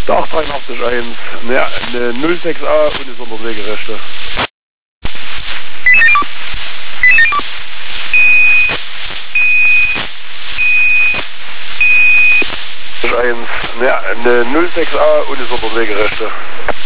Der 883-1, ne, eine 06A und ist unter Wegerechte. 1, ne, eine 06A und ist unter Wegerechte.